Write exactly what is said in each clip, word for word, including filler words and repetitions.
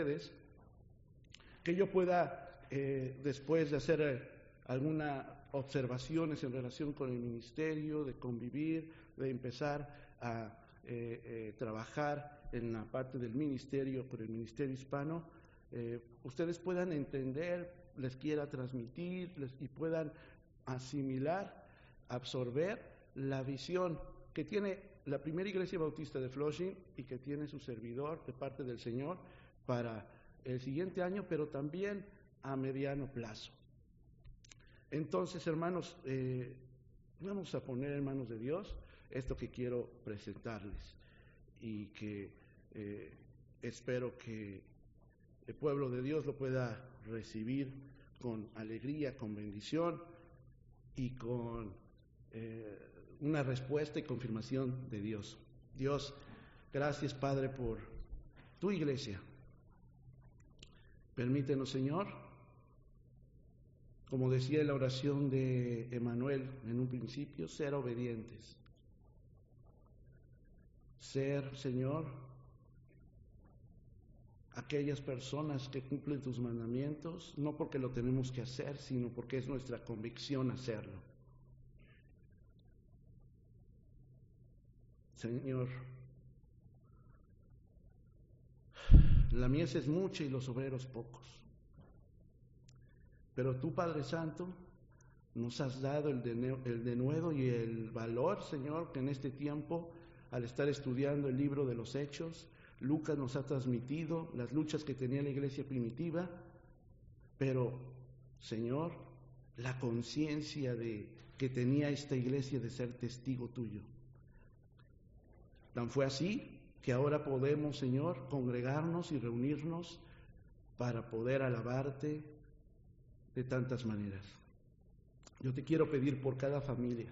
que yo pueda, eh, después de hacer eh, algunas observaciones en relación con el ministerio, de convivir, de empezar a eh, eh, trabajar en la parte del ministerio, con el ministerio hispano, eh, ustedes puedan entender, les quiera transmitir les, y puedan asimilar, absorber la visión que tiene la primera iglesia bautista de Flushing y que tiene su servidor de parte del Señor para el siguiente año, pero también a mediano plazo. Entonces, hermanos, eh, vamos a poner en manos de Dios esto que quiero presentarles y que eh, espero que el pueblo de Dios lo pueda recibir con alegría, con bendición y con eh, una respuesta y confirmación de Dios. Dios, gracias, Padre, por tu iglesia. Permítenos, Señor, como decía en la oración de Emanuel en un principio, ser obedientes. Ser, Señor, aquellas personas que cumplen tus mandamientos, no porque lo tenemos que hacer, sino porque es nuestra convicción hacerlo. Señor, la mies es mucha y los obreros pocos. Pero tú, Padre Santo, nos has dado el, de, el denuedo y el valor, Señor, que en este tiempo, al estar estudiando el libro de los Hechos, Lucas nos ha transmitido las luchas que tenía la iglesia primitiva, pero, Señor, la conciencia de que tenía esta iglesia de ser testigo tuyo. Tan fue así que ahora podemos, Señor, congregarnos y reunirnos para poder alabarte de tantas maneras. Yo te quiero pedir por cada familia,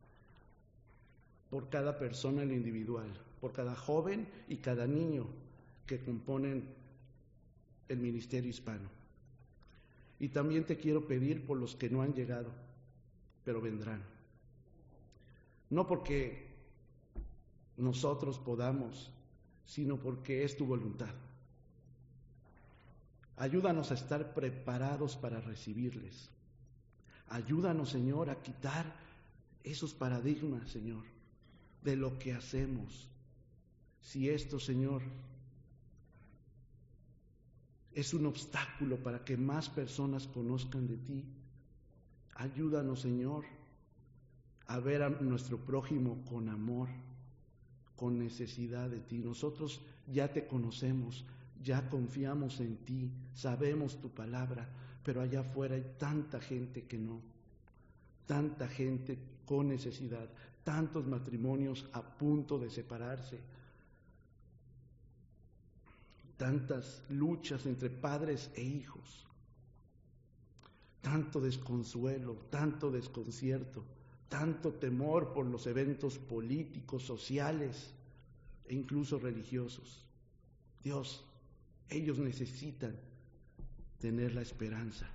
por cada persona en lo individual, por cada joven y cada niño que componen el ministerio hispano. Y también te quiero pedir por los que no han llegado, pero vendrán. No porque nosotros podamos, sino porque es tu voluntad. Ayúdanos a estar preparados para recibirles. Ayúdanos, Señor, a quitar esos paradigmas, Señor, de lo que hacemos. Si esto, Señor, es un obstáculo para que más personas conozcan de ti, ayúdanos, Señor, a ver a nuestro prójimo con amor, con necesidad de ti. Nosotros ya te conocemos, ya confiamos en ti, sabemos tu palabra, pero allá afuera hay tanta gente que no, tanta gente con necesidad, tantos matrimonios a punto de separarse, tantas luchas entre padres e hijos, tanto desconsuelo, tanto desconcierto, tanto temor por los eventos políticos, sociales e incluso religiosos. Dios, ellos necesitan tener la esperanza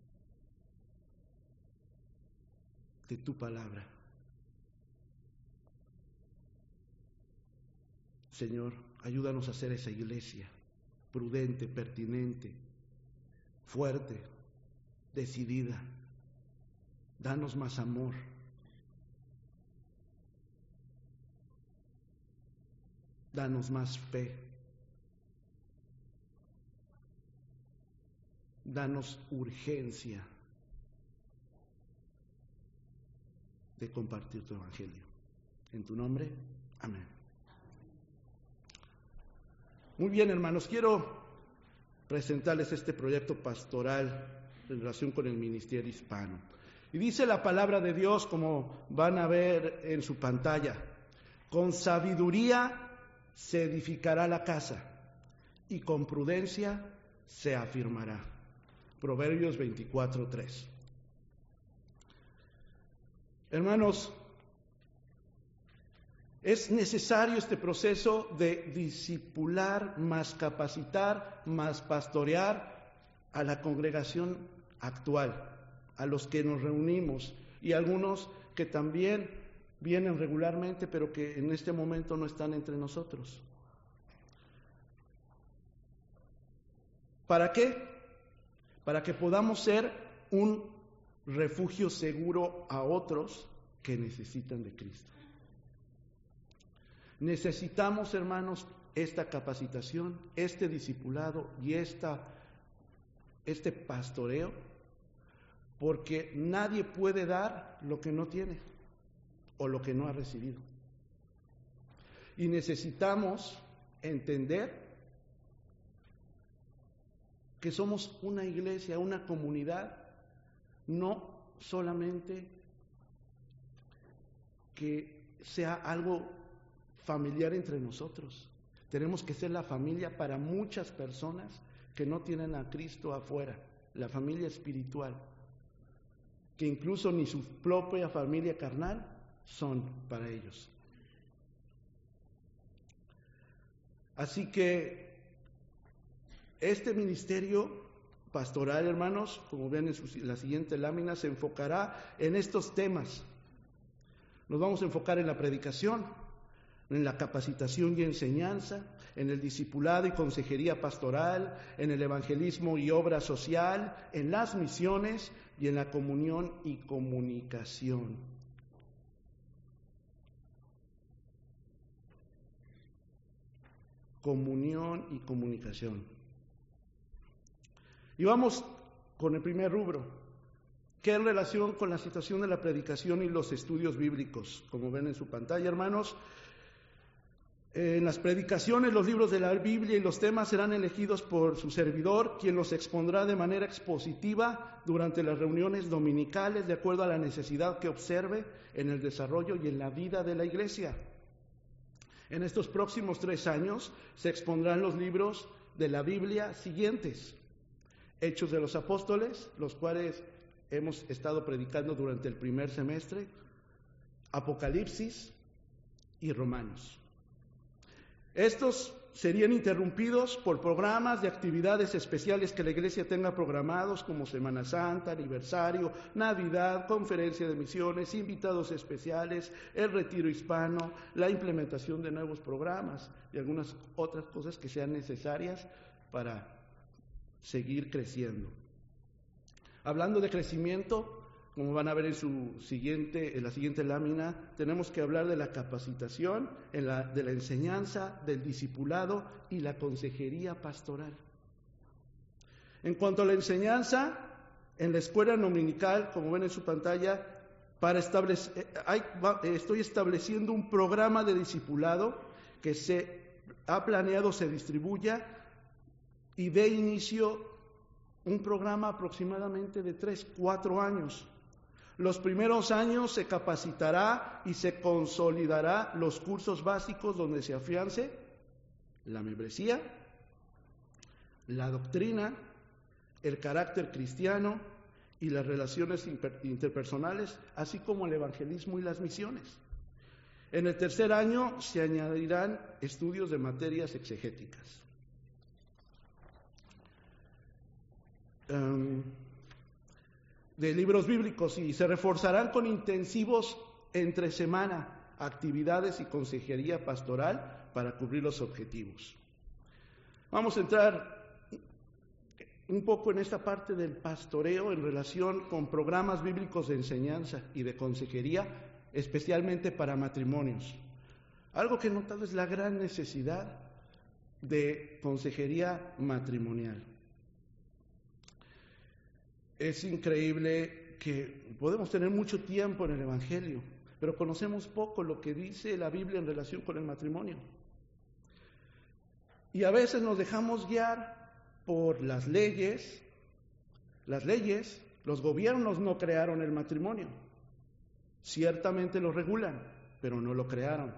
de tu palabra. Señor, ayúdanos a hacer esa iglesia prudente, pertinente, fuerte, decidida. Danos más amor. Danos más fe. Danos urgencia de compartir tu evangelio. En tu nombre, amén. Muy bien, hermanos, quiero presentarles este proyecto pastoral en relación con el ministerio hispano. Y dice la palabra de Dios, como van a ver en su pantalla: con sabiduría se edificará la casa y con prudencia se afirmará. Proverbios veinticuatro, tres. Hermanos, es necesario este proceso de discipular, más capacitar, más pastorear a la congregación actual, a los que nos reunimos y algunos que también vienen regularmente, pero que en este momento no están entre nosotros. ¿Para qué? Para que podamos ser un refugio seguro a otros que necesitan de Cristo. Necesitamos, hermanos, esta capacitación, este discipulado y esta, este pastoreo, porque nadie puede dar lo que no tiene o lo que no ha recibido. Y necesitamos entender que somos una iglesia, una comunidad, no solamente que sea algo familiar entre nosotros. Tenemos que ser la familia para muchas personas que no tienen a Cristo afuera, la familia espiritual, que incluso ni su propia familia carnal son para ellos. Así que este ministerio pastoral, hermanos, como ven en su, la siguiente lámina, se enfocará en estos temas. Nos vamos a enfocar en la predicación, en la capacitación y enseñanza, en el discipulado y consejería pastoral, en el evangelismo y obra social, en las misiones y en la comunión y comunicación. Comunión y comunicación. Y vamos con el primer rubro, que es en relación con la situación de la predicación y los estudios bíblicos. Como ven en su pantalla, hermanos, en las predicaciones, los libros de la Biblia y los temas serán elegidos por su servidor, quien los expondrá de manera expositiva durante las reuniones dominicales, de acuerdo a la necesidad que observe en el desarrollo y en la vida de la iglesia. En estos próximos tres años se expondrán los libros de la Biblia siguientes: Hechos de los Apóstoles, los cuales hemos estado predicando durante el primer semestre, Apocalipsis y Romanos. Estos serían interrumpidos por programas de actividades especiales que la iglesia tenga programados, como Semana Santa, aniversario, Navidad, conferencia de misiones, invitados especiales, el retiro hispano, la implementación de nuevos programas y algunas otras cosas que sean necesarias para seguir creciendo. Hablando de crecimiento, como van a ver en su siguiente, en la siguiente lámina, tenemos que hablar de la capacitación, en la, de la enseñanza, del discipulado y la consejería pastoral. En cuanto a la enseñanza, en la escuela dominical, como ven en su pantalla, para establecer, hay, estoy estableciendo un programa de discipulado que se ha planeado se distribuya y dé inicio un programa aproximadamente de tres, cuatro años. Los primeros años se capacitará y se consolidará los cursos básicos donde se afiance la membresía, la doctrina, el carácter cristiano y las relaciones interpersonales, así como el evangelismo y las misiones. En el tercer año se añadirán estudios de materias exegéticas. Um, de libros bíblicos, y se reforzarán con intensivos entre semana actividades y consejería pastoral para cubrir los objetivos. Vamos a entrar un poco en esta parte del pastoreo en relación con programas bíblicos de enseñanza y de consejería, especialmente para matrimonios. Algo que he notado es la gran necesidad de consejería matrimonial. Es increíble que podemos tener mucho tiempo en el Evangelio, pero conocemos poco lo que dice la Biblia en relación con el matrimonio. Y a veces nos dejamos guiar por las leyes. Las leyes, los gobiernos no crearon el matrimonio. Ciertamente lo regulan, pero no lo crearon.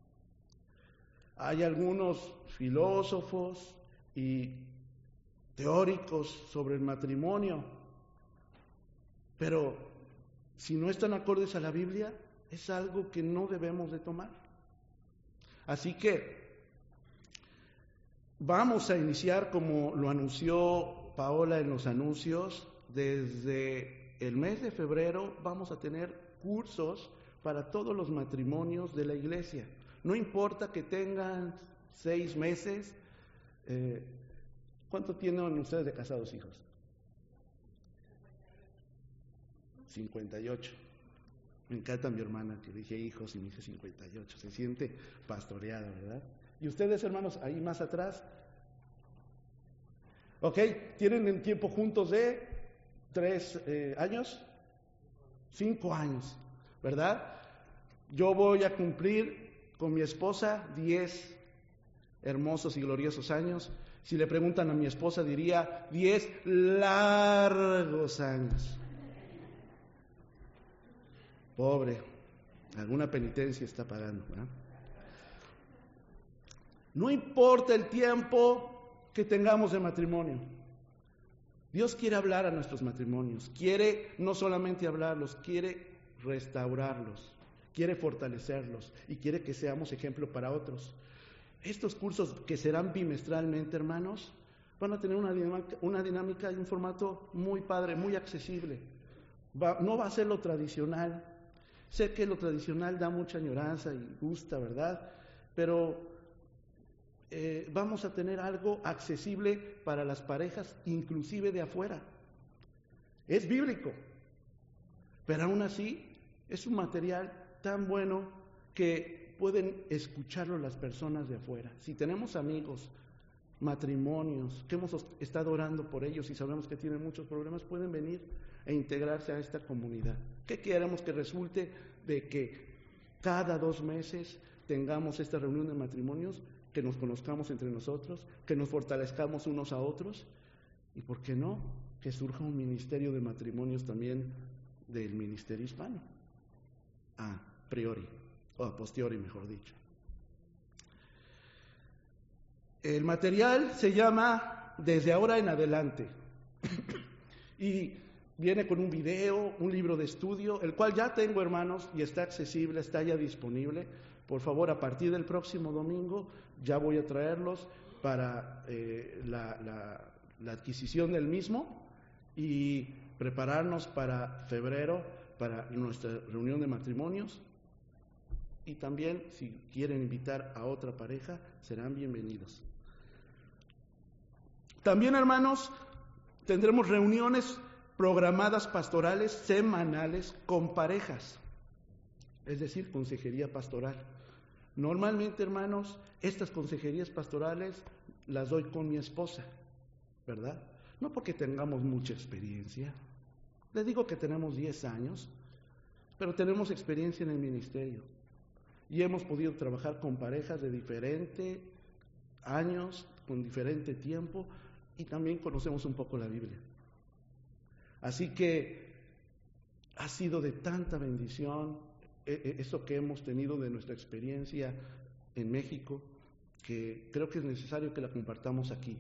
Hay algunos filósofos y teóricos sobre el matrimonio, pero si no están acordes a la Biblia, es algo que no debemos de tomar. Así que vamos a iniciar, como lo anunció Paola en los anuncios, desde el mes de febrero vamos a tener cursos para todos los matrimonios de la iglesia. No importa que tengan seis meses, eh, ¿Cuánto tienen ustedes de casados, hijos? cincuenta y ocho. Me encanta mi hermana que dije hijos y me dice cincuenta y ocho. Se siente pastoreada, ¿verdad? ¿Y ustedes, hermanos, ahí más atrás? ¿Ok? ¿Tienen el tiempo juntos de tres eh, años? Cinco años, ¿verdad? Yo voy a cumplir con mi esposa diez hermosos y gloriosos años. Si le preguntan a mi esposa, diría diez largos años. Pobre, alguna penitencia está pagando, ¿verdad? No importa el tiempo que tengamos de matrimonio. Dios quiere hablar a nuestros matrimonios, quiere no solamente hablarlos, quiere restaurarlos, quiere fortalecerlos y quiere que seamos ejemplo para otros. Estos cursos que serán bimestralmente, hermanos, van a tener una dinámica, una dinámica y un formato muy padre, muy accesible. Va, no va a ser lo tradicional. Sé que lo tradicional da mucha añoranza y gusta, ¿verdad? Pero eh, vamos a tener algo accesible para las parejas, inclusive de afuera. Es bíblico, pero aún así es un material tan bueno que pueden escucharlo las personas de afuera. Si tenemos amigos, matrimonios, que hemos estado orando por ellos y sabemos que tienen muchos problemas, pueden venir e integrarse a esta comunidad. ¿Qué queremos que resulte? De que cada dos meses tengamos esta reunión de matrimonios, que nos conozcamos entre nosotros, que nos fortalezcamos unos a otros y, ¿por qué no?, que surja un ministerio de matrimonios también del ministerio hispano, a priori, o a posteriori, mejor dicho. El material se llama Desde ahora en adelante y viene con un video, un libro de estudio, el cual ya tengo, hermanos, y está accesible, está ya disponible. Por favor, a partir del próximo domingo ya voy a traerlos para eh, la, la, la adquisición del mismo y prepararnos para febrero, para nuestra reunión de matrimonios. Y también, si quieren invitar a otra pareja, serán bienvenidos. También, hermanos, tendremos reuniones programadas pastorales semanales con parejas, es decir, consejería pastoral. Normalmente, hermanos, estas consejerías pastorales las doy con mi esposa, ¿verdad? No porque tengamos mucha experiencia. Les digo que tenemos diez años, pero tenemos experiencia en el ministerio y hemos podido trabajar con parejas de diferentes años, con diferente tiempo, y también conocemos un poco la Biblia. Así que ha sido de tanta bendición eso que hemos tenido de nuestra experiencia en México, que creo que es necesario que la compartamos aquí.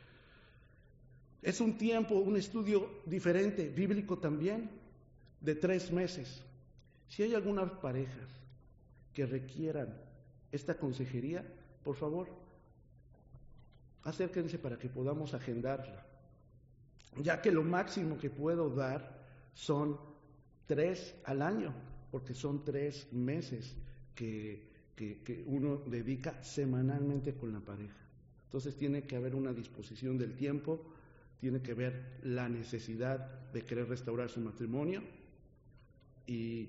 Es un tiempo, un estudio diferente, bíblico también, de tres meses. Si hay algunas parejas que requieran esta consejería, por favor, acérquense para que podamos agendarla, ya que lo máximo que puedo dar son tres al año, porque son tres meses que, que, que uno dedica semanalmente con la pareja. Entonces tiene que haber una disposición del tiempo, tiene que haber la necesidad de querer restaurar su matrimonio y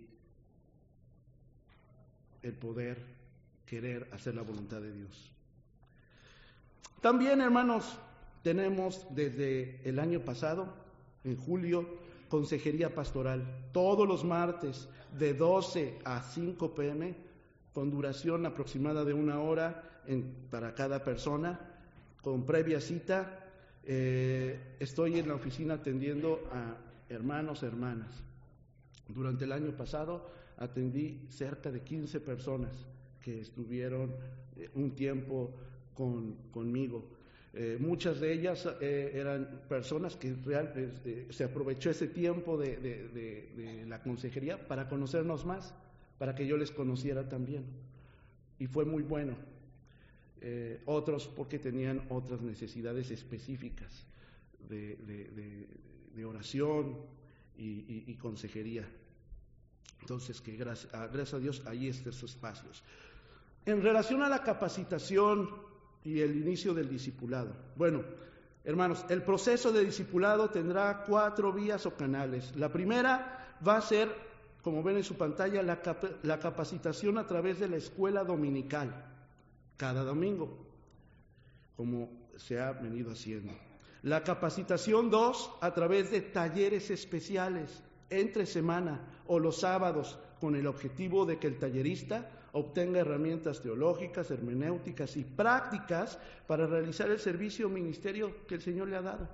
el poder querer hacer la voluntad de Dios. También, hermanos, tenemos desde el año pasado, en julio, consejería pastoral, todos los martes de doce a cinco pe eme, con duración aproximada de una hora en, para cada persona, con previa cita. Eh, estoy en la oficina atendiendo a hermanos, hermanas. Durante el año pasado atendí cerca de quince personas que estuvieron eh, un tiempo con, conmigo. Eh, muchas de ellas eh, eran personas que real, eh, se aprovechó ese tiempo de, de, de, de la consejería para conocernos más, para que yo les conociera también. Y fue muy bueno. Eh, otros porque tenían otras necesidades específicas de, de, de, de oración y, y, y consejería. Entonces, que gracias, gracias a Dios hay estos espacios. En relación a la capacitación y el inicio del discipulado, bueno, Hermanos, el proceso de discipulado tendrá cuatro vías o canales. La primera va a ser, como ven en su pantalla, la, cap- la capacitación a través de la escuela dominical, cada domingo, como se ha venido haciendo. La capacitación dos, a través de talleres especiales, entre semana o los sábados, con el objetivo de que el tallerista obtenga herramientas teológicas, hermenéuticas y prácticas para realizar el servicio o ministerio que el Señor le ha dado.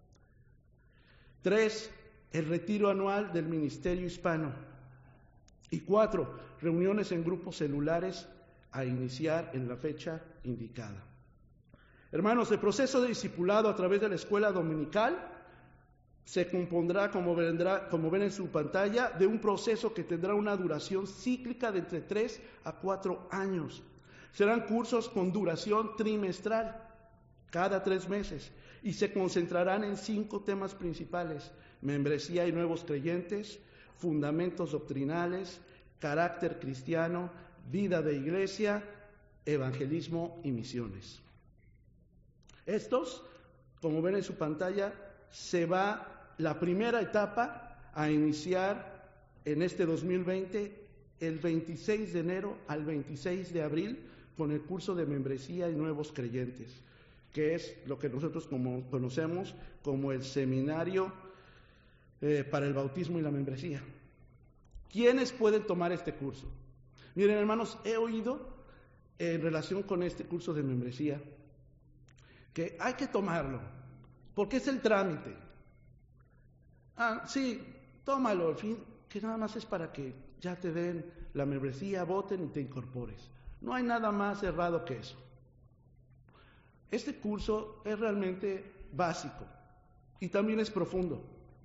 Tres, el retiro anual del ministerio hispano. Y cuatro, reuniones en grupos celulares a iniciar en la fecha indicada. Hermanos, el proceso de discipulado a través de la escuela dominical se compondrá, como, vendrá, como ven en su pantalla, de un proceso que tendrá una duración cíclica de entre tres a cuatro años. Serán cursos con duración trimestral, cada tres meses, y se concentrarán en cinco temas principales: membresía y nuevos creyentes, fundamentos doctrinales, carácter cristiano, vida de iglesia, evangelismo y misiones. Estos, como ven en su pantalla, se va la primera etapa a iniciar en este dos mil veinte, el veintiséis de enero al veintiséis de abril, con el curso de membresía y nuevos creyentes, que es lo que nosotros como conocemos como el seminario eh, para el bautismo y la membresía. ¿Quiénes pueden tomar este curso? Miren, hermanos, he oído en relación con este curso de membresía que hay que tomarlo, porque es el trámite. Ah, sí, tómalo, al fin, que nada más es para que ya te den la membresía, voten y te incorpores. No hay nada más errado que eso. Este curso es realmente básico y también es profundo.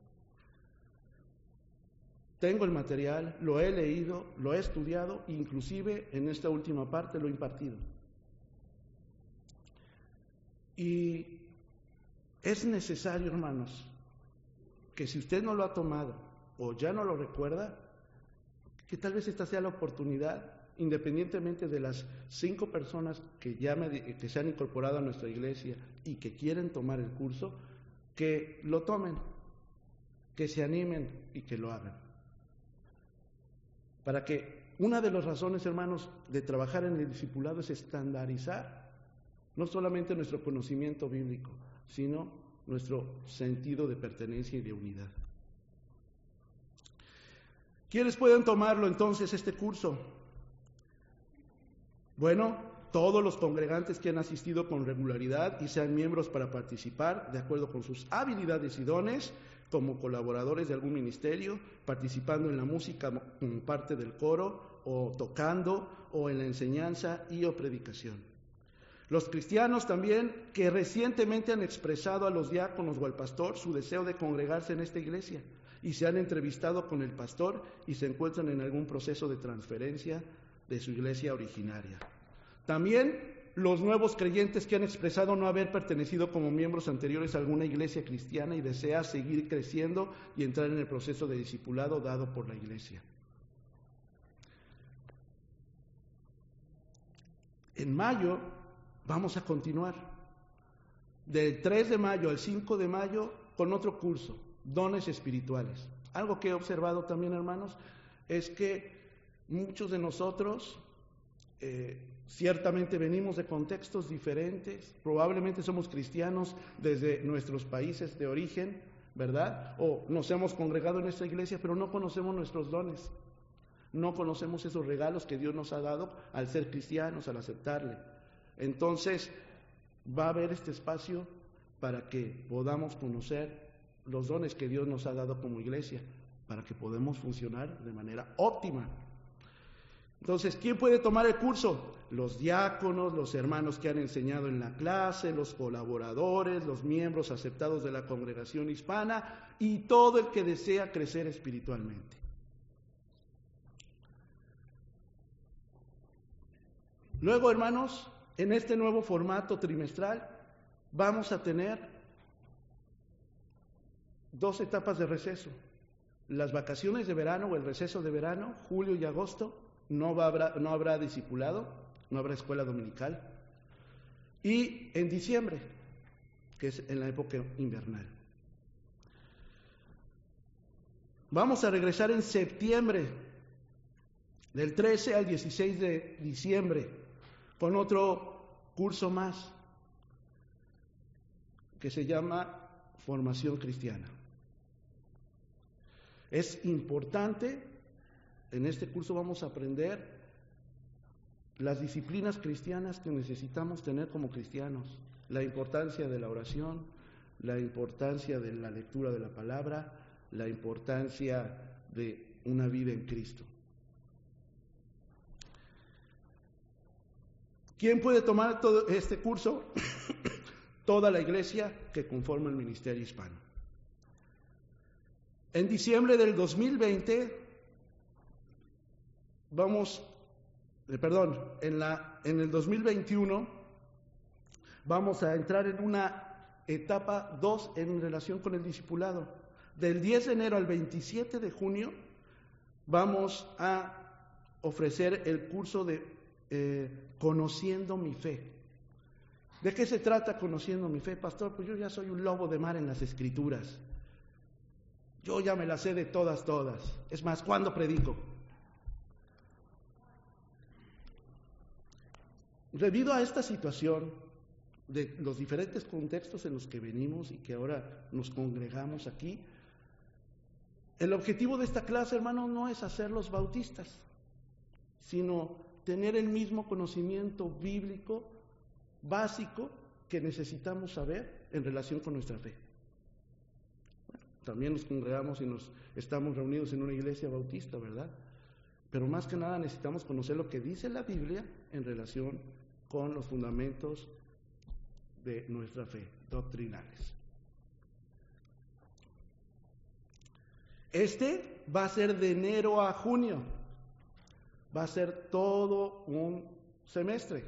Tengo el material, lo he leído, lo he estudiado, inclusive en esta última parte lo he impartido. Y es necesario, hermanos, que si usted no lo ha tomado o ya no lo recuerda, que tal vez esta sea la oportunidad, independientemente de las cinco personas que ya me, que se han incorporado a nuestra iglesia y que quieren tomar el curso, que lo tomen, que se animen y que lo hagan. Para que una de las razones, hermanos, de trabajar en el discipulado es estandarizar no solamente nuestro conocimiento bíblico, sino nuestro sentido de pertenencia y de unidad. ¿Quiénes pueden tomarlo entonces, este curso? Bueno, todos los congregantes que han asistido con regularidad y sean miembros para participar de acuerdo con sus habilidades y dones, como colaboradores de algún ministerio, participando en la música como parte del coro, o tocando, o en la enseñanza y o predicación. Los cristianos también que recientemente han expresado a los diáconos o al pastor su deseo de congregarse en esta iglesia y se han entrevistado con el pastor y se encuentran en algún proceso de transferencia de su iglesia originaria. También los nuevos creyentes que han expresado no haber pertenecido como miembros anteriores a alguna iglesia cristiana y desea seguir creciendo y entrar en el proceso de discipulado dado por la iglesia. En mayo vamos a continuar, del tres de mayo al cinco de mayo, con otro curso, dones espirituales. Algo que he observado también, hermanos, es que muchos de nosotros eh, ciertamente venimos de contextos diferentes, probablemente somos cristianos desde nuestros países de origen, ¿verdad? O nos hemos congregado en esta iglesia, pero no conocemos nuestros dones, no conocemos esos regalos que Dios nos ha dado al ser cristianos, al aceptarle. Entonces, va a haber este espacio para que podamos conocer los dones que Dios nos ha dado como iglesia, para que podamos funcionar de manera óptima. Entonces, ¿quién puede tomar el curso? Los diáconos, los hermanos que han enseñado en la clase, los colaboradores, los miembros aceptados de la congregación hispana y todo el que desea crecer espiritualmente. Luego, hermanos, en este nuevo formato trimestral vamos a tener dos etapas de receso. Las vacaciones de verano o el receso de verano, julio y agosto, no, va, habrá, no habrá discipulado, no habrá escuela dominical. Y en diciembre, que es en la época invernal. Vamos a regresar en septiembre, del trece al dieciséis de diciembre, con otro curso más, que se llama Formación Cristiana. Es importante, en este curso vamos a aprender las disciplinas cristianas que necesitamos tener como cristianos, la importancia de la oración, la importancia de la lectura de la palabra, la importancia de una vida en Cristo. ¿Quién puede tomar todo este curso? Toda la iglesia que conforma el Ministerio Hispano. En diciembre del dos mil veinte, vamos, eh, perdón, en, la, en el dos mil veintiuno, vamos a entrar en una etapa dos en relación con el discipulado. Del diez de enero al veintisiete de junio vamos a ofrecer el curso de eh, Conociendo mi Fe. ¿De qué se trata Conociendo mi Fe, pastor? Pues yo ya soy un lobo de mar en las Escrituras. Yo ya me las sé de todas, todas. Es más, ¿cuándo predico? Debido a esta situación de los diferentes contextos en los que venimos y que ahora nos congregamos aquí, el objetivo de esta clase, hermano, no es hacerlos bautistas, sino tener el mismo conocimiento bíblico básico que necesitamos saber en relación con nuestra fe. Bueno, también nos congregamos y nos estamos reunidos en una iglesia bautista, ¿verdad? Pero más que nada necesitamos conocer lo que dice la Biblia en relación con los fundamentos de nuestra fe, doctrinales. Este va a ser de enero a junio, va a ser todo un semestre,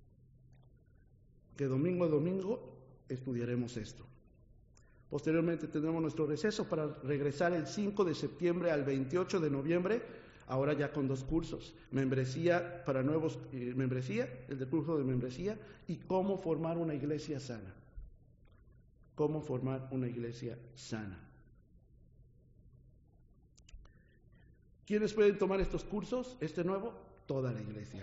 que domingo a domingo estudiaremos esto. Posteriormente tendremos nuestro receso para regresar el cinco de septiembre al veintiocho de noviembre, ahora ya con dos cursos, membresía para nuevos, eh, membresía, el del curso de membresía, y cómo formar una iglesia sana. Cómo formar una iglesia sana. ¿Quiénes pueden tomar estos cursos? Este nuevo, toda la iglesia.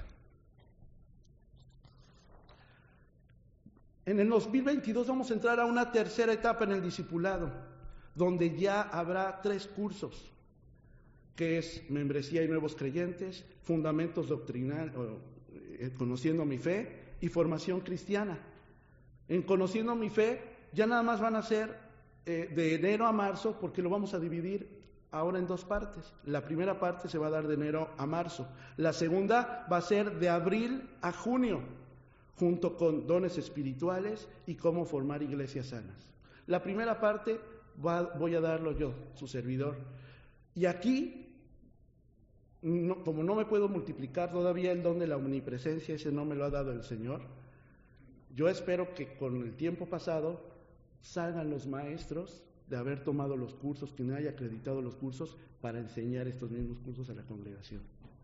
En el dos mil veintidós vamos a entrar a una tercera etapa en el discipulado, donde ya habrá tres cursos, que es membresía y nuevos creyentes, fundamentos doctrinales, eh, conociendo mi fe, y formación cristiana. En conociendo mi fe, ya nada más van a ser eh, de enero a marzo, porque lo vamos a dividir ahora en dos partes. La primera parte se va a dar de enero a marzo. La segunda va a ser de abril a junio, junto con dones espirituales y cómo formar iglesias sanas. La primera parte va, voy a darlo yo, su servidor. Y aquí, no, como no me puedo multiplicar todavía el don de la omnipresencia, ese no me lo ha dado el Señor, yo espero que con el tiempo pasado salgan los maestros de haber tomado los cursos, quien haya acreditado los cursos, para enseñar estos mismos cursos a la congregación.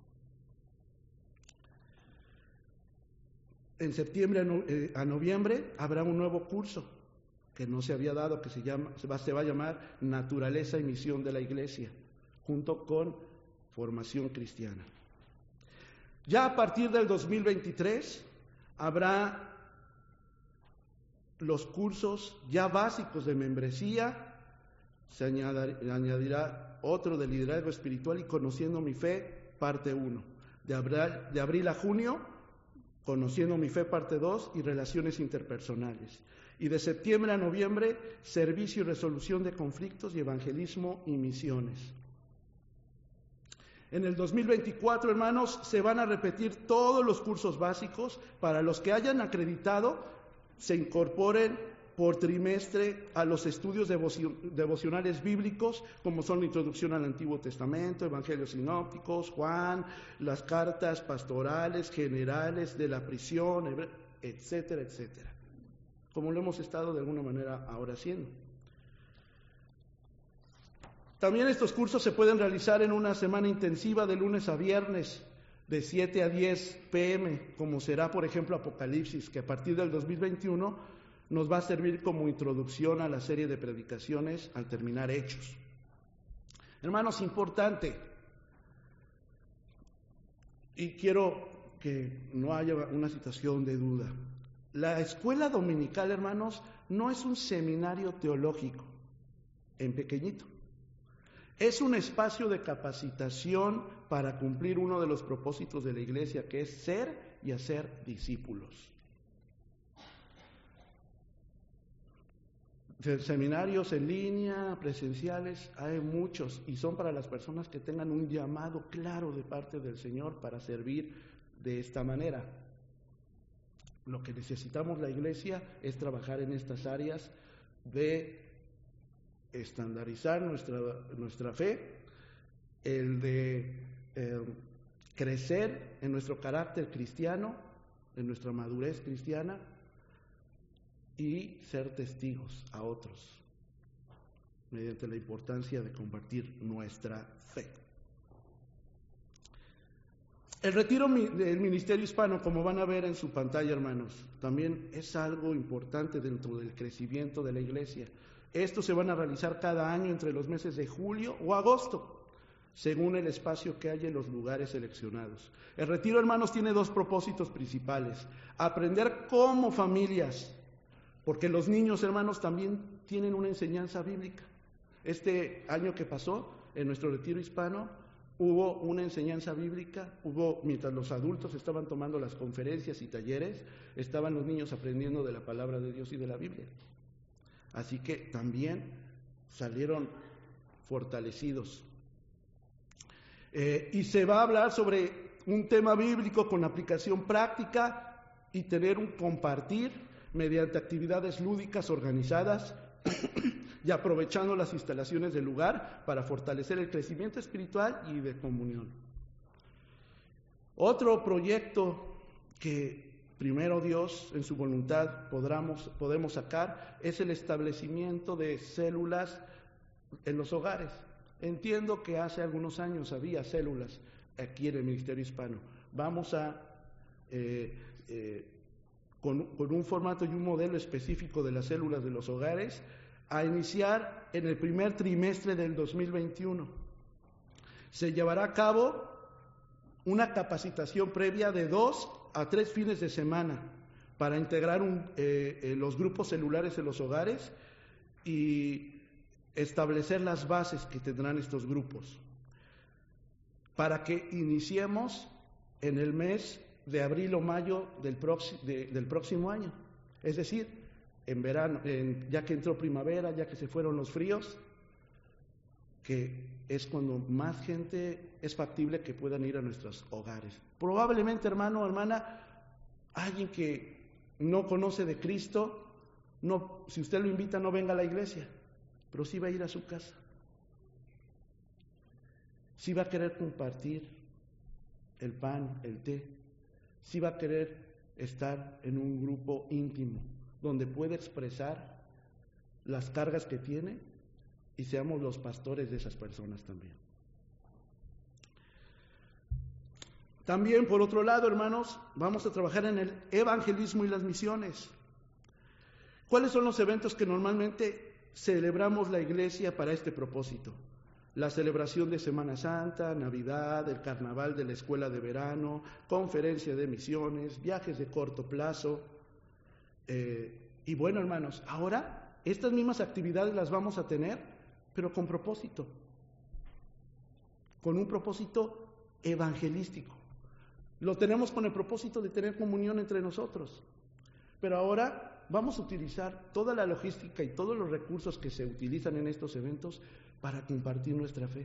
En septiembre a, no, eh, a noviembre habrá un nuevo curso que no se había dado, que se, llama, se, va, se va a llamar Naturaleza y Misión de la Iglesia, junto con Formación Cristiana. Ya a partir del dos mil veintitrés habrá los cursos ya básicos de membresía, se añadirá, añadirá otro de liderazgo espiritual y Conociendo mi Fe, parte uno. De abril, de abril a junio, Conociendo mi Fe, parte dos, y relaciones interpersonales. Y de septiembre a noviembre, servicio y resolución de conflictos y evangelismo y misiones. En el dos mil veinticuatro, hermanos, se van a repetir todos los cursos básicos. Para los que hayan acreditado, se incorporen por trimestre a los estudios devocionales bíblicos, como son la introducción al Antiguo Testamento, Evangelios sinópticos, Juan, las cartas pastorales, generales de la prisión, etcétera, etcétera. Como lo hemos estado de alguna manera ahora haciendo. También estos cursos se pueden realizar en una semana intensiva de lunes a viernes, de siete a diez pe eme, como será, por ejemplo, Apocalipsis, que a partir del dos mil veintiuno nos va a servir como introducción a la serie de predicaciones al terminar Hechos. Hermanos, importante, y quiero que no haya una situación de duda. La escuela dominical, hermanos, no es un seminario teológico en pequeñito. Es un espacio de capacitación para cumplir uno de los propósitos de la iglesia, que es ser y hacer discípulos. Seminarios en línea, presenciales, hay muchos, y son para las personas que tengan un llamado claro de parte del Señor para servir de esta manera. Lo que necesitamos la iglesia es trabajar en estas áreas de estandarizar nuestra, nuestra fe, el de eh, crecer en nuestro carácter cristiano, en nuestra madurez cristiana, y ser testigos a otros mediante la importancia de compartir nuestra fe. El retiro del Ministerio Hispano, como van a ver en su pantalla, hermanos, también es algo importante dentro del crecimiento de la iglesia. Estos se van a realizar cada año entre los meses de julio o agosto, según el espacio que haya en los lugares seleccionados. El retiro, hermanos, tiene dos propósitos principales: aprender como familias, porque los niños, hermanos, también tienen una enseñanza bíblica. Este año que pasó, en nuestro retiro hispano, hubo una enseñanza bíblica, hubo, mientras los adultos estaban tomando las conferencias y talleres, estaban los niños aprendiendo de la palabra de Dios y de la Biblia. Así que también salieron fortalecidos. Eh, y se va a hablar sobre un tema bíblico con aplicación práctica y tener un compartir mediante actividades lúdicas organizadas y aprovechando las instalaciones del lugar para fortalecer el crecimiento espiritual y de comunión. Otro proyecto que primero Dios en su voluntad podamos, podemos sacar es el establecimiento de células en los hogares. Entiendo que hace algunos años había células aquí en el Ministerio Hispano. Vamos a, eh, eh, con, con un formato y un modelo específico de las células de los hogares, a iniciar en el primer trimestre del dos mil veintiuno. Se llevará a cabo una capacitación previa de dos a tres fines de semana para integrar un, eh, eh, los grupos celulares en los hogares y establecer las bases que tendrán estos grupos, para que iniciemos en el mes de abril o mayo del, proxi- de, del próximo año, es decir, en verano, en, ya que entró primavera, ya que se fueron los fríos, que es cuando más gente es factible que puedan ir a nuestros hogares. Probablemente, hermano o hermana, alguien que no conoce de Cristo, no, si usted lo invita, no venga a la iglesia, pero sí va a ir a su casa. Sí va a querer compartir el pan, el té. Sí va a querer estar en un grupo íntimo, donde puede expresar las cargas que tiene y seamos los pastores de esas personas también. También, por otro lado, hermanos, vamos a trabajar en el evangelismo y las misiones. ¿Cuáles son los eventos que normalmente celebramos la iglesia para este propósito? La celebración de Semana Santa, Navidad, el carnaval de la escuela de verano, conferencia de misiones, viajes de corto plazo. Eh, y bueno, hermanos, ahora estas mismas actividades las vamos a tener, pero con propósito, con un propósito evangelístico. Lo tenemos con el propósito de tener comunión entre nosotros, pero ahora vamos a utilizar toda la logística y todos los recursos que se utilizan en estos eventos para compartir nuestra fe.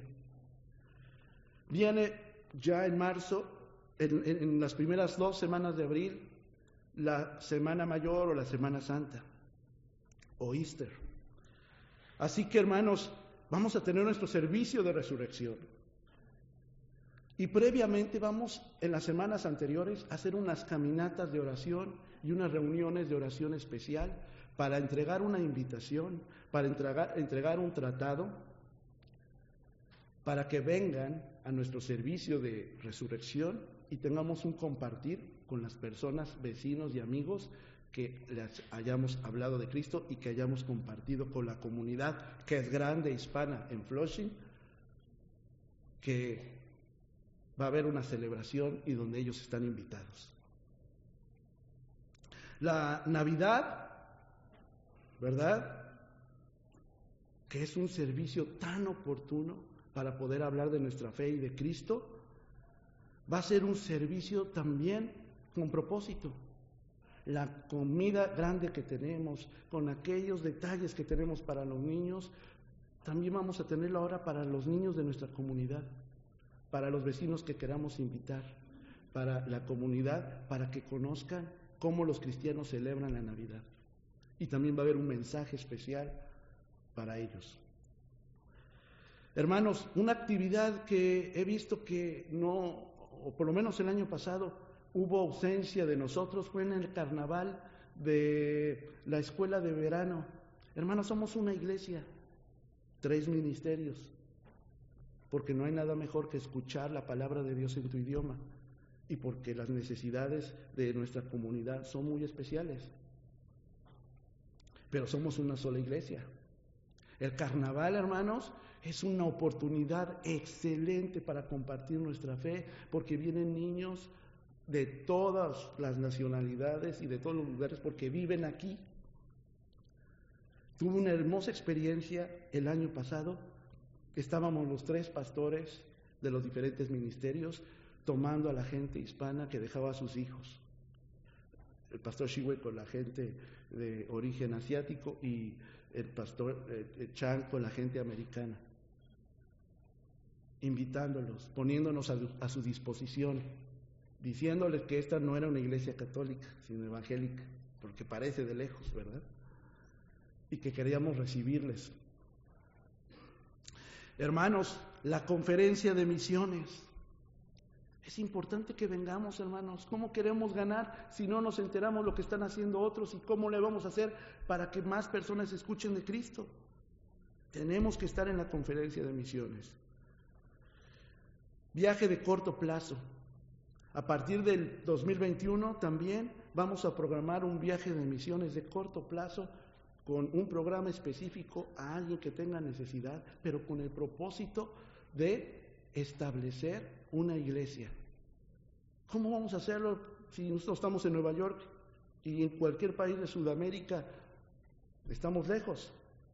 Viene ya en marzo, en, en, en las primeras dos semanas de abril, la Semana Mayor o la Semana Santa o Easter. Así que, hermanos, vamos a tener nuestro servicio de resurrección. Y previamente vamos, en las semanas anteriores, a hacer unas caminatas de oración y unas reuniones de oración especial para entregar una invitación, para entregar, entregar un tratado, para que vengan a nuestro servicio de resurrección y tengamos un compartir con las personas, vecinos y amigos que les hayamos hablado de Cristo y que hayamos compartido con la comunidad que es grande hispana en Flushing, que va a haber una celebración y donde ellos están invitados. La Navidad, ¿verdad?, que es un servicio tan oportuno para poder hablar de nuestra fe y de Cristo, va a ser un servicio también con propósito. La comida grande que tenemos, con aquellos detalles que tenemos para los niños, también vamos a tenerlo ahora para los niños de nuestra comunidad, para los vecinos que queramos invitar, para la comunidad, para que conozcan cómo los cristianos celebran la Navidad. Y también va a haber un mensaje especial para ellos. Hermanos, una actividad que he visto que no, o por lo menos el año pasado, hubo ausencia de nosotros, fue en el carnaval de la escuela de verano. Hermanos, somos una iglesia, tres ministerios, porque no hay nada mejor que escuchar la palabra de Dios en tu idioma y porque las necesidades de nuestra comunidad son muy especiales. Pero somos una sola iglesia. El carnaval, hermanos, es una oportunidad excelente para compartir nuestra fe, porque vienen niños de todas las nacionalidades y de todos los lugares, porque viven aquí. Tuve una hermosa experiencia el año pasado. Estábamos los tres pastores de los diferentes ministerios tomando a la gente hispana que dejaba a sus hijos. El pastor Shiwe con la gente de origen asiático y el pastor eh, Chan con la gente americana, invitándolos, poniéndonos a, a su disposición, diciéndoles que esta no era una iglesia católica, sino evangélica, porque parece de lejos, ¿verdad? Y que queríamos recibirles. Hermanos, la conferencia de misiones. Es importante que vengamos, hermanos. ¿Cómo queremos ganar si no nos enteramos lo que están haciendo otros? ¿Y cómo le vamos a hacer para que más personas escuchen de Cristo? Tenemos que estar en la conferencia de misiones. Viaje de corto plazo. A partir del dos mil veintiuno también vamos a programar un viaje de misiones de corto plazo con un programa específico a alguien que tenga necesidad, pero con el propósito de establecer una iglesia. ¿Cómo vamos a hacerlo si nosotros estamos en Nueva York y en cualquier país de Sudamérica estamos lejos?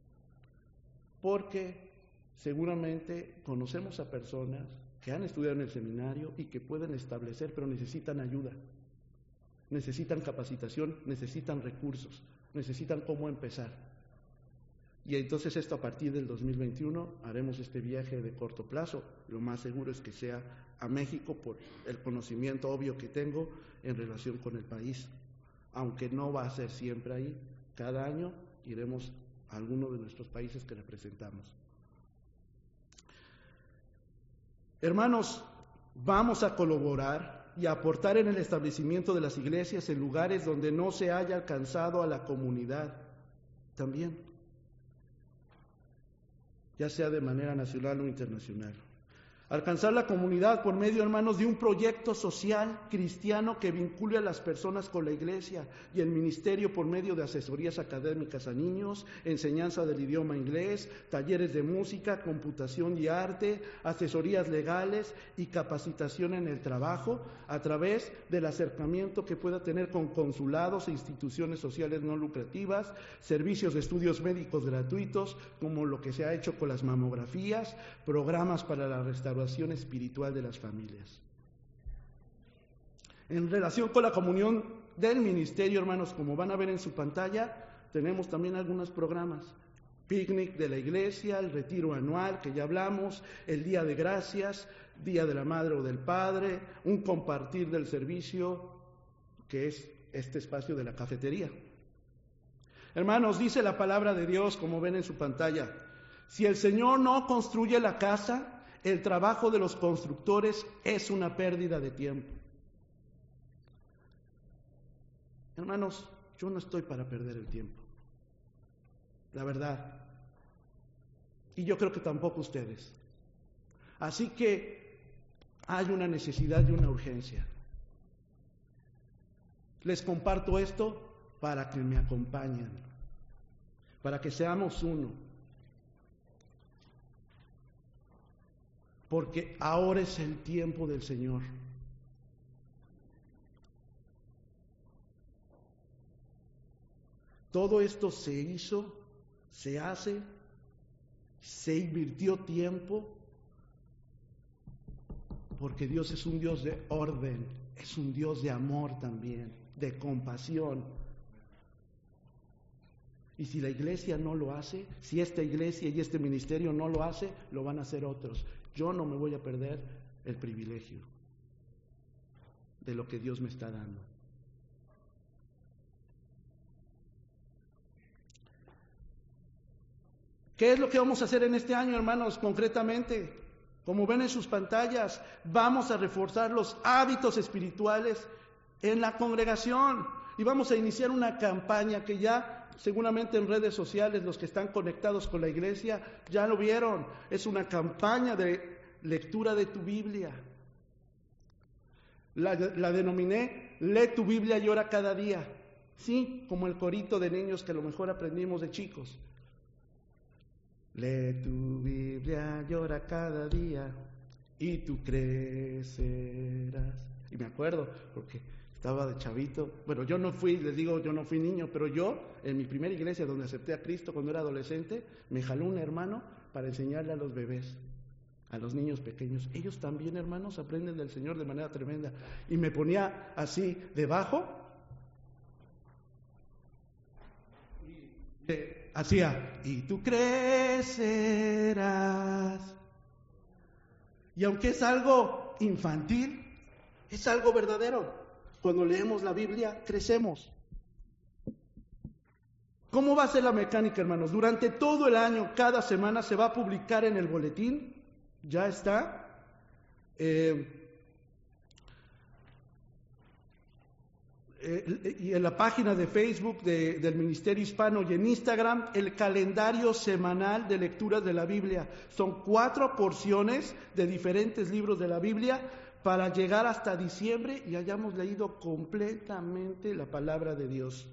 Porque seguramente conocemos a personas que han estudiado en el seminario y que pueden establecer, pero necesitan ayuda, necesitan capacitación, necesitan recursos, necesitan cómo empezar. Y entonces esto a partir del dos mil veintiuno haremos este viaje de corto plazo. Lo más seguro es que sea a México por el conocimiento obvio que tengo en relación con el país. Aunque no va a ser siempre ahí. Cada año iremos a alguno de nuestros países que representamos. Hermanos, vamos a colaborar y a aportar en el establecimiento de las iglesias en lugares donde no se haya alcanzado a la comunidad también, ya sea de manera nacional o internacional. Alcanzar la comunidad por medio, hermanos, de un proyecto social cristiano que vincule a las personas con la iglesia y el ministerio por medio de asesorías académicas a niños, enseñanza del idioma inglés, talleres de música, computación y arte, asesorías legales y capacitación en el trabajo a través del acercamiento que pueda tener con consulados e instituciones sociales no lucrativas, servicios de estudios médicos gratuitos, como lo que se ha hecho con las mamografías, programas para la restauración espiritual de las familias. En relación con la comunión del ministerio, hermanos, como van a ver en su pantalla, tenemos también algunos programas. Picnic de la iglesia, el retiro anual que ya hablamos, el día de gracias, día de la madre o del padre, un compartir del servicio, que es este espacio de la cafetería. Hermanos, dice la palabra de Dios, como ven en su pantalla, si el Señor no construye la casa, el trabajo de los constructores es una pérdida de tiempo. Hermanos, yo no estoy para perder el tiempo, la verdad. Y yo creo que tampoco ustedes. Así que hay una necesidad y una urgencia. Les comparto esto para que me acompañen, para que seamos uno. Porque ahora es el tiempo del Señor. Todo esto se hizo, se hace, se invirtió tiempo, porque Dios es un Dios de orden, es un Dios de amor también, de compasión. Y si la iglesia no lo hace, si esta iglesia y este ministerio no lo hace, lo van a hacer otros. Yo no me voy a perder el privilegio de lo que Dios me está dando. ¿Qué es lo que vamos a hacer en este año, hermanos? Concretamente, como ven en sus pantallas, vamos a reforzar los hábitos espirituales en la congregación y vamos a iniciar una campaña que ya seguramente en redes sociales los que están conectados con la iglesia ya lo vieron. Es una campaña de lectura de tu Biblia. La, la denominé Lee tu Biblia y ora cada día. Sí, como el corito de niños que a lo mejor aprendimos de chicos. Lee tu Biblia, llora cada día y tú crecerás. Y me acuerdo, porque estaba de chavito. Bueno, yo no fui, les digo, yo no fui niño, pero yo, en mi primera iglesia donde acepté a Cristo cuando era adolescente, me jaló un hermano para enseñarle a los bebés, a los niños pequeños. Ellos también, hermanos, aprenden del Señor de manera tremenda. Y me ponía así debajo, Eh, hacía, y tú crecerás. Y aunque es algo infantil, es algo verdadero. Cuando leemos la Biblia, crecemos. ¿Cómo va a ser la mecánica, hermanos? Durante todo el año, cada semana se va a publicar en el boletín, ya está. Eh, Eh, y en la página de Facebook de, del Ministerio Hispano y en Instagram, el calendario semanal de lecturas de la Biblia. Son cuatro porciones de diferentes libros de la Biblia para llegar hasta diciembre y hayamos leído completamente la palabra de Dios.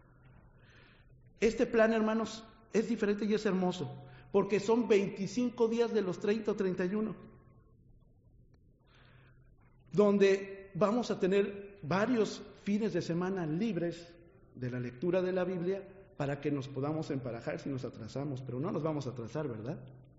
Este plan, hermanos, es diferente y es hermoso, porque son veinticinco días de los treinta o treinta y uno, donde vamos a tener varios fines de semana libres de la lectura de la Biblia para que nos podamos emparejar si nos atrasamos, pero no nos vamos a atrasar, ¿verdad?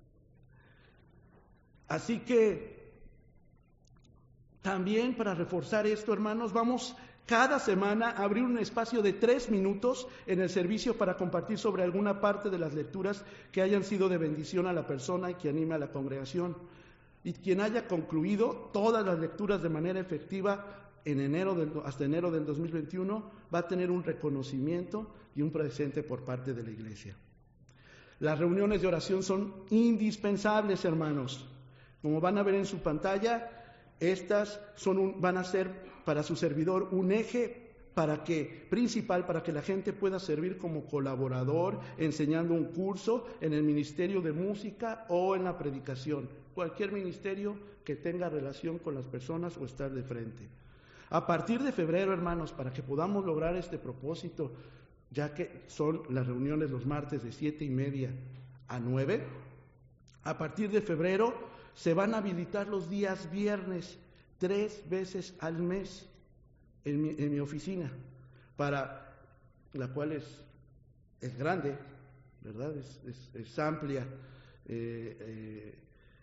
Así que también para reforzar esto, hermanos, vamos cada semana a abrir un espacio de tres minutos en el servicio para compartir sobre alguna parte de las lecturas que hayan sido de bendición a la persona y que anime a la congregación. Y quien haya concluido todas las lecturas de manera efectiva en enero del, hasta enero del dos mil veintiuno va a tener un reconocimiento y un presente por parte de la iglesia. Las reuniones de oración son indispensables, hermanos. Como van a ver en su pantalla, estas son un, van a ser para su servidor un eje para que, principal para que la gente pueda servir como colaborador, enseñando un curso en el ministerio de música o en la predicación. Cualquier ministerio que tenga relación con las personas o estar de frente. A partir de febrero, hermanos, para que podamos lograr este propósito, ya que son las reuniones los martes de siete y media a nueve, a partir de febrero se van a habilitar los días viernes tres veces al mes en mi, en mi oficina, para la cual es, es grande, ¿verdad? Es, es, es amplia eh, eh,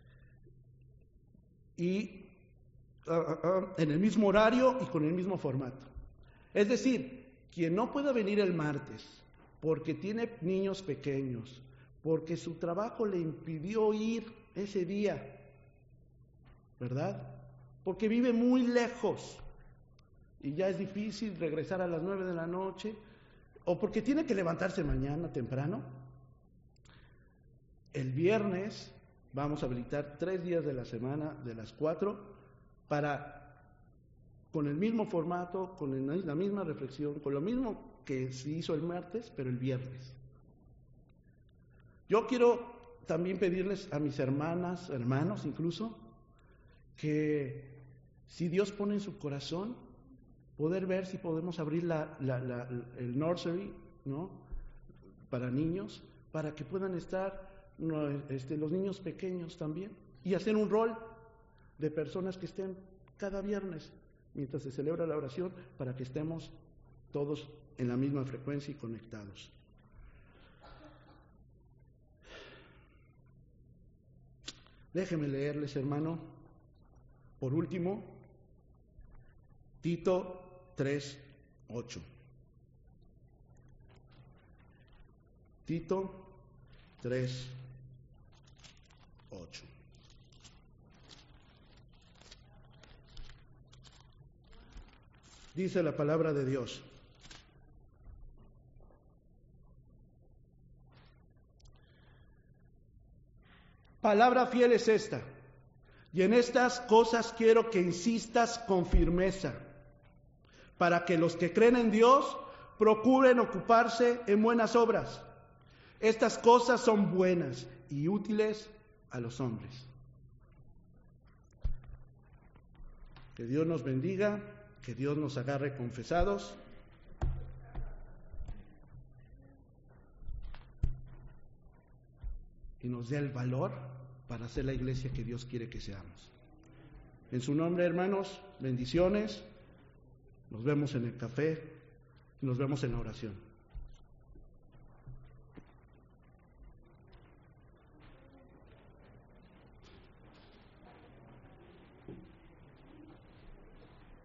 y Uh, uh, uh, en el mismo horario y con el mismo formato. Es decir, quien no pueda venir el martes porque tiene niños pequeños, porque su trabajo le impidió ir ese día, ¿verdad? Porque vive muy lejos y ya es difícil regresar a las nueve de la noche, o porque tiene que levantarse mañana temprano. El viernes vamos a habilitar tres días de la semana de las cuatro para, con el mismo formato, con el, la misma reflexión, con lo mismo que se hizo el martes, pero el viernes. Yo quiero también pedirles a mis hermanas, hermanos incluso, que si Dios pone en su corazón, poder ver si podemos abrir la, la, la, el nursery, ¿no?, para niños, para que puedan estar no, este, los niños pequeños también, y hacer un rol de personas que estén cada viernes, mientras se celebra la oración, para que estemos todos en la misma frecuencia y conectados. Déjenme leerles, hermano, por último, Tito tres, ocho. Tito tres, ocho. Dice la palabra de Dios: palabra fiel es esta, y en estas cosas quiero que insistas con firmeza, para que los que creen en Dios procuren ocuparse en buenas obras. Estas cosas son buenas y útiles a los hombres. Que Dios nos bendiga, que Dios nos agarre confesados. Y nos dé el valor para hacer la iglesia que Dios quiere que seamos. En su nombre, hermanos, bendiciones. Nos vemos en el café, nos vemos en la oración.